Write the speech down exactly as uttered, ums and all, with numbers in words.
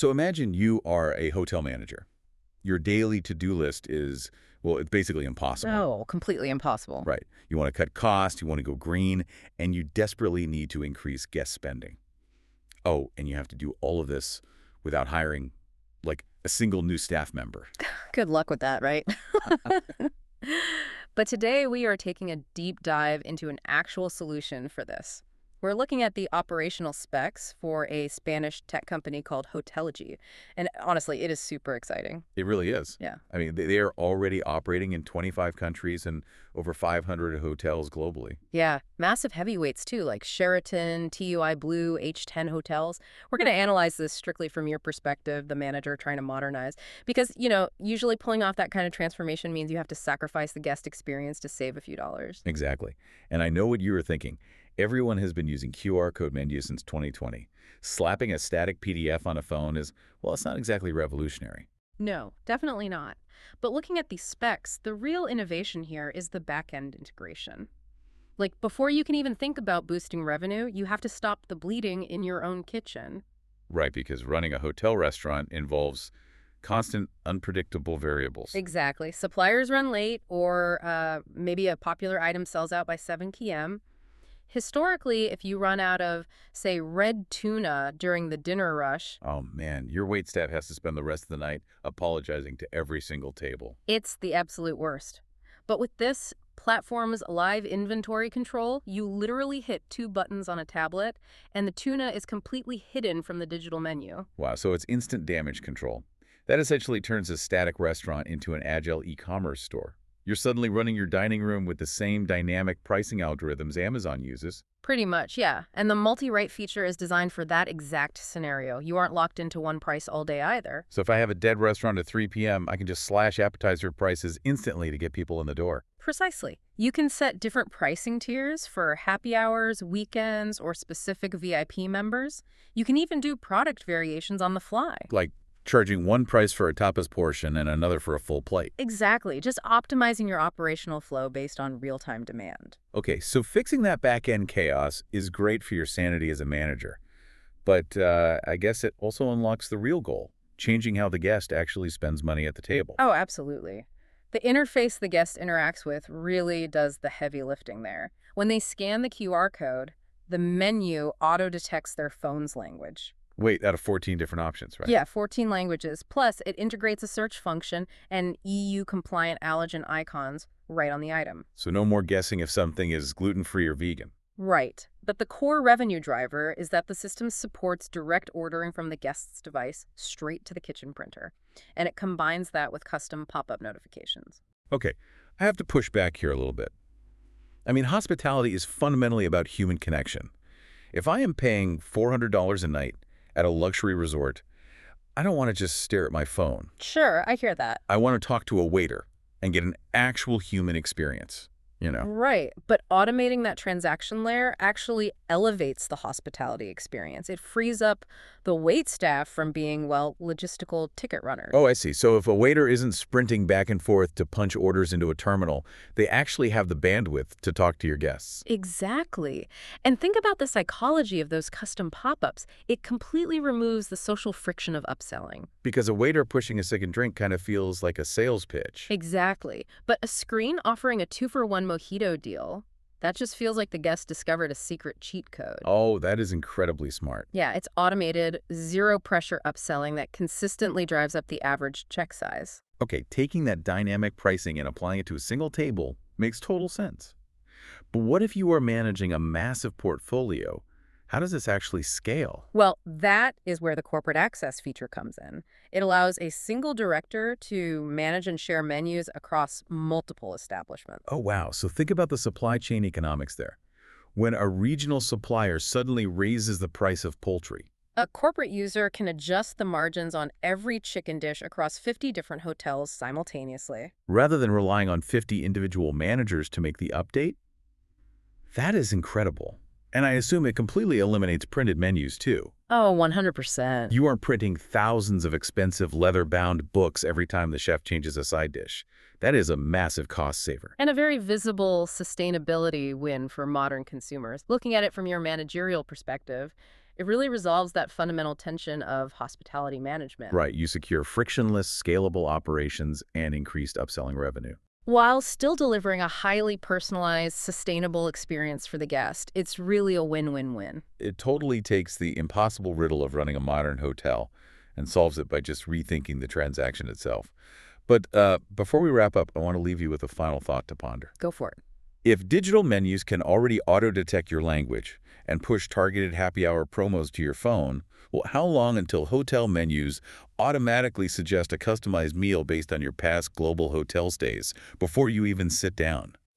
So imagine you are a hotel manager. Your daily to-do list is, well, it's basically impossible. Oh, completely impossible. Right. You want to cut costs, you want to go green, and you desperately need to increase guest spending. Oh, and you have to do all of this without hiring, like, a single new staff member. Good luck with that, right? But today we are taking a deep dive into an actual solution for this. We're looking at the operational specs for a Spanish tech company called Hoteligy. And honestly, it is super exciting. It really is. Yeah. I mean, they they are already operating in twenty-five countries and over five hundred hotels globally. Yeah, massive heavyweights too, like Sheraton, T U I Blue, H ten hotels. We're going to analyze this strictly from your perspective, the manager trying to modernize. Because, you know, usually pulling off that kind of transformation means you have to sacrifice the guest experience to save a few dollars. Exactly. And I know what you were thinking. Everyone has been using Q R code menus since twenty twenty. Slapping a static P D F on a phone is, well, it's not exactly revolutionary. No, definitely not. But looking at the specs, the real innovation here is the back-end integration. Like, before you can even think about boosting revenue, you have to stop the bleeding in your own kitchen. Right, because running a hotel restaurant involves constant, unpredictable variables. Exactly. Suppliers run late, or uh, maybe a popular item sells out by seven p m Historically, if you run out of, say, red tuna during the dinner rush, Oh man, your waitstaff has to spend the rest of the night apologizing to every single table. it's the absolute worst. But with this platform's live inventory control, you literally hit two buttons on a tablet, and the tuna is completely hidden from the digital menu. Wow, so it's instant damage control. That essentially turns a static restaurant into an agile e-commerce store. You're suddenly running your dining room with the same dynamic pricing algorithms Amazon uses. Pretty much, yeah. And the multi-rate feature is designed for that exact scenario. You aren't locked into one price all day either. So if I have a dead restaurant at three p m, I can just slash appetizer prices instantly to get people in the door. Precisely. You can set different pricing tiers for happy hours, weekends, or specific V I P members. You can even do product variations on the fly. Like charging one price for a tapas portion and another for a full plate. Exactly. Just optimizing your operational flow based on real-time demand. Okay, so fixing that back-end chaos is great for your sanity as a manager. But uh, I guess it also unlocks the real goal, changing how the guest actually spends money at the table. Oh, absolutely. The interface the guest interacts with really does the heavy lifting there. When they scan the Q R code, the menu auto-detects their phone's language. Wait, out of fourteen different options, right? Yeah, fourteen languages. Plus, it integrates a search function and E U-compliant allergen icons right on the item. So no more guessing if something is gluten-free or vegan. Right. But the core revenue driver is that the system supports direct ordering from the guest's device straight to the kitchen printer. And it combines that with custom pop-up notifications. Okay, I have to push back here a little bit. I mean, hospitality is fundamentally about human connection. If I am paying four hundred dollars a night at a luxury resort, I don't want to just stare at my phone. Sure, I hear that. I want to talk to a waiter and get an actual human experience, you know? Right, but automating that transaction layer actually elevates the hospitality experience. It frees up the wait staff from being, well, logistical ticket runners. Oh, I see. So if a waiter isn't sprinting back and forth to punch orders into a terminal, they actually have the bandwidth to talk to your guests. Exactly. And think about the psychology of those custom pop-ups. It completely removes the social friction of upselling. Because a waiter pushing a second drink kind of feels like a sales pitch. Exactly. But a screen offering a two-for-one mojito deal, that just feels like the guest discovered a secret cheat code. Oh, that is incredibly smart. Yeah, it's automated, zero-pressure upselling that consistently drives up the average check size. Okay, taking that dynamic pricing and applying it to a single table makes total sense. But what if you are managing a massive portfolio? How does this actually scale? Well, that is where the corporate access feature comes in. It allows a single director to manage and share menus across multiple establishments. Oh, wow. So think about the supply chain economics there. When a regional supplier suddenly raises the price of poultry, A corporate user can adjust the margins on every chicken dish across fifty different hotels simultaneously. rather than relying on fifty individual managers to make the update, that is incredible. And I assume it completely eliminates printed menus, too. Oh, one hundred percent. You aren't printing thousands of expensive leather-bound books every time the chef changes a side dish. That is a massive cost saver. And a very visible sustainability win for modern consumers. Looking at it from your managerial perspective, it It really resolves that fundamental tension of hospitality management. Right, you secure frictionless, scalable operations and increased upselling revenue. While still delivering a highly personalized, sustainable experience for the guest. It's really a win-win-win. It totally takes the impossible riddle of running a modern hotel and solves it by just rethinking the transaction itself. But uh, before we wrap up, I want to leave you with a final thought to ponder. Go for it. If digital menus can already auto-detect your language and push targeted happy hour promos to your phone, well, how long until hotel menus automatically suggest a customized meal based on your past global hotel stays before you even sit down?